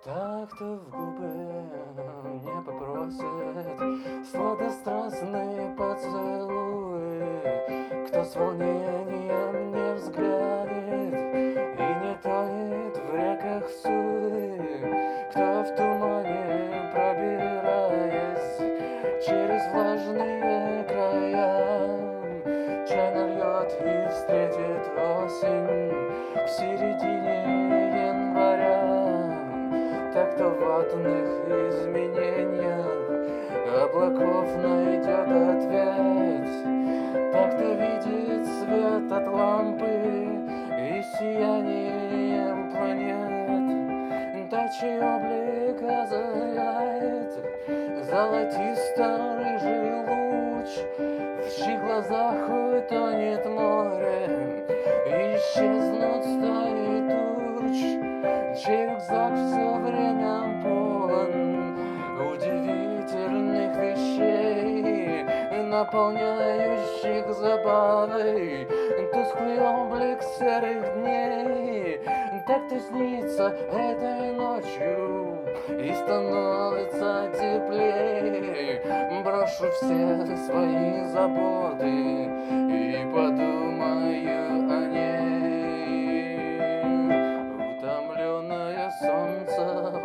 Так кто в губы не попросит сладострастные поцелуи, кто с волнением не взглянет и не тонет в реках суеты, кто в тумане, пробираясь через влажные края, чай нальет и встретит осень в середине января. Так кто в ватных изменениях облаков найдет ответ, так кто видит свет от лампы и сиянием планет, так чей облик озаряет золотисто-рыжий луч, в чьих глазах утонет море и исчезнут стаи туч, чей рюкзак все время полон удивительных вещей, наполняющих забавой тусклый облик серых дней. Так кто снится этой ночью и становится теплее, брошу все свои заботы и подумаю о ней. Утомленное солнце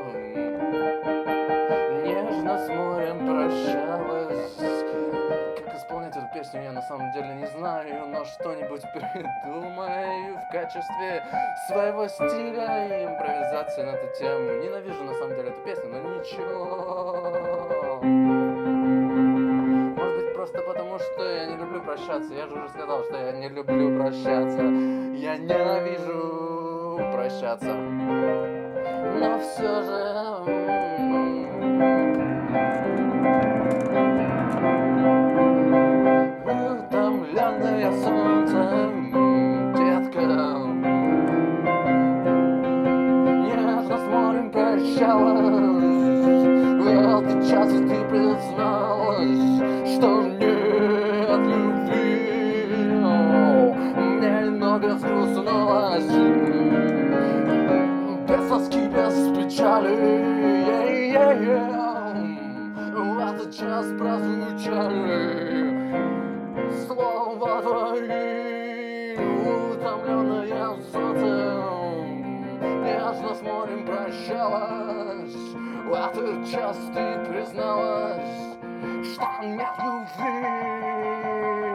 нежно с морем прощалась. Как исполнять эту песню, я на самом деле не знаю, но что-нибудь придумаю в качестве своего стиля и импровизации на эту тему. Ненавижу на самом деле эту песню, но ничего. Может быть, просто потому, что я не люблю прощаться. Я же уже сказал, что я не люблю прощаться. Я ненавижу прощаться. Но все же утомленная солнцем, детка, нежно с морем прощалась. В этот час ты призналась, что нет любви. Мне немного взгрустнулось, без тоски, без печали. В этот час прозвучали слова твои, утомленная солнцем, нежно с морем прощалась. В этот час ты призналась, что нет любви.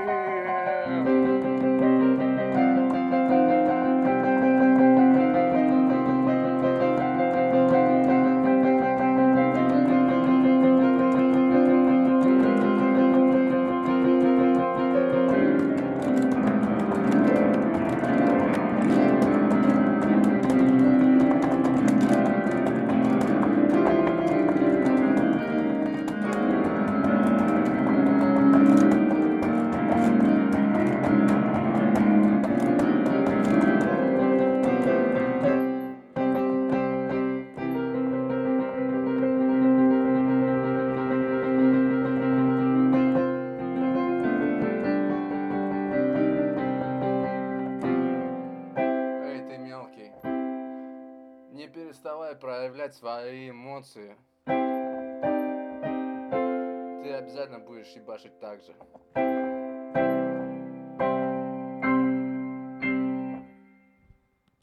Не переставай проявлять свои эмоции. Ты обязательно будешь ебашить так же.